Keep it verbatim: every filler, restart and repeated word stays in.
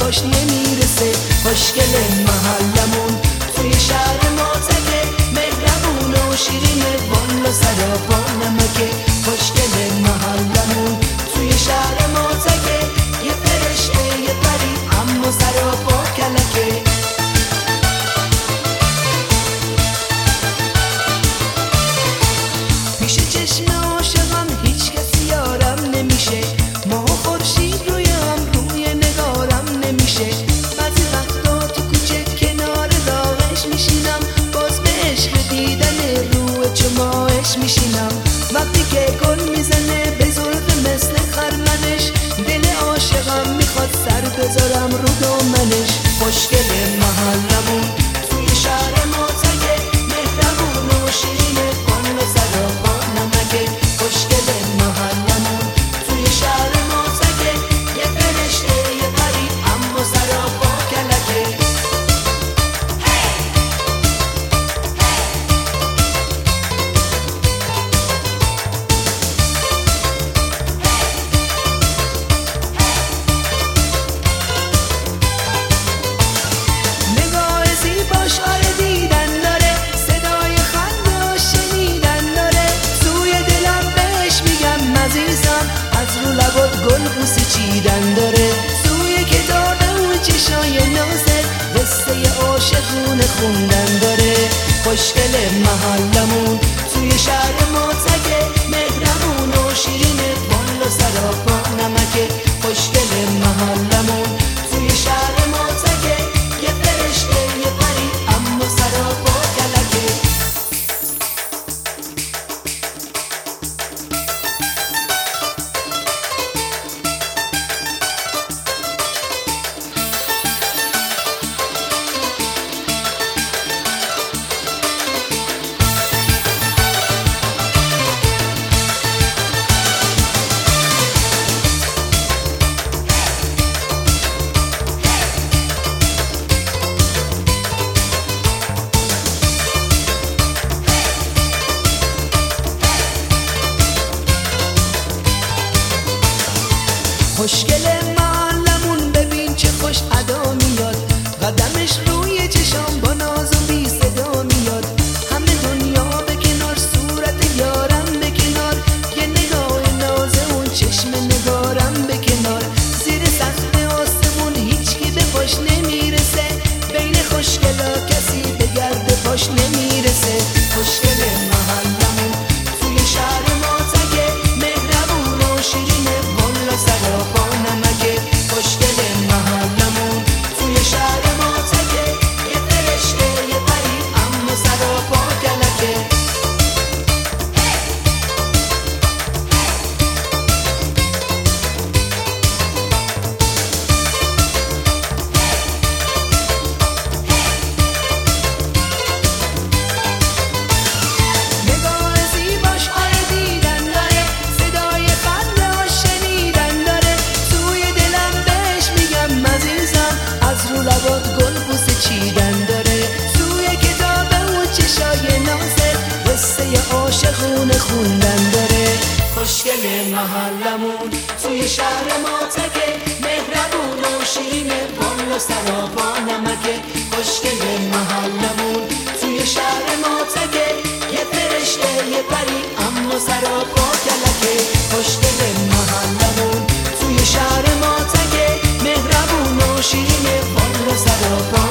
باش نمیرسه. خوشگل محلمون توی شهر ما تکه، مهربون و شیرینه، والا سراپا نمکه. خوشگل محلمون توی شهر ما تکه، یه فرشته یه پری اما سراپا کلکه. پیش چشم عاشقم هیچ کسی یارم نمیشه، ماه و خورشید روی هم روی نگارم نمیشه. بعضی وقتا تو کوچه کنار راهش میشینم، باز به عشق دیدن روی چماهش میشینم. وقتی که گل میزنه به زلف مثل خرمنش، دل عاشقم میخواد سر بذارم رو دامنش. خوشگل محلمون توی شهر ما تکه، مهربون و شیرینه، والا سراپا نمکه. خوشگل محلمون توی شهر ما تکه، یه فرشته یه پری اما سراپا کلکه. نگاه زیباش آره دیدن داره، صدای خنده و شنیدن داره. توی دلم بهش میگم عزیزم، از رو لبات گل بوسه چیدن داره. توی کتاب اون چشای نازت قصه عاشقونه خوندن داره. خوشگل محلمون توی شهر ما تکه، مهربون و شیرینه، والا سراپا نمکه. خوشگل محلمون توی شهر ما تکه، یه فرشته یه پری اما سراپا کلکه. خوشگل محلمون ببین چه خوش ادا میاد، قدمش روی چشام با ناز و بی صدا میاد. همه دنیا به کنار، صورت یارم به کنار، یه نگاه ناز اون چشم نگارم به کنار. زیر سقف آسمون هیچکی به پاش نمیرسه، بین خوشگلا کسی به گرد پاش نمیرسه. خوشگل محلمون توی شهر ما تکه، مهربون و شیرینه، والا سراپا نمکه. خوشگل محلمون توی شهر ما تکه، یه فرشته یه پری اما سراپا کلکه. نگاه زیباش آره دیدن داره، صدای خنده و شنیدن داره. توی دلم بهش میگم عزیزم، از رو لبات گل بوسه چیدن داره. توی کتاب اون چشای نازت قصه عاشقونه خوندن داره. خوشگل محلمون توی شهر ما تکه، مهربون و شیرینه، والا سراپا نمکه. خوشگل محلمون توی شهر ما تکه، یه فرشته یه پری اما سراپا کلکه. خوشگل محلمون توی شهر ما تکه، مهربون و شیرینه، والا سراپا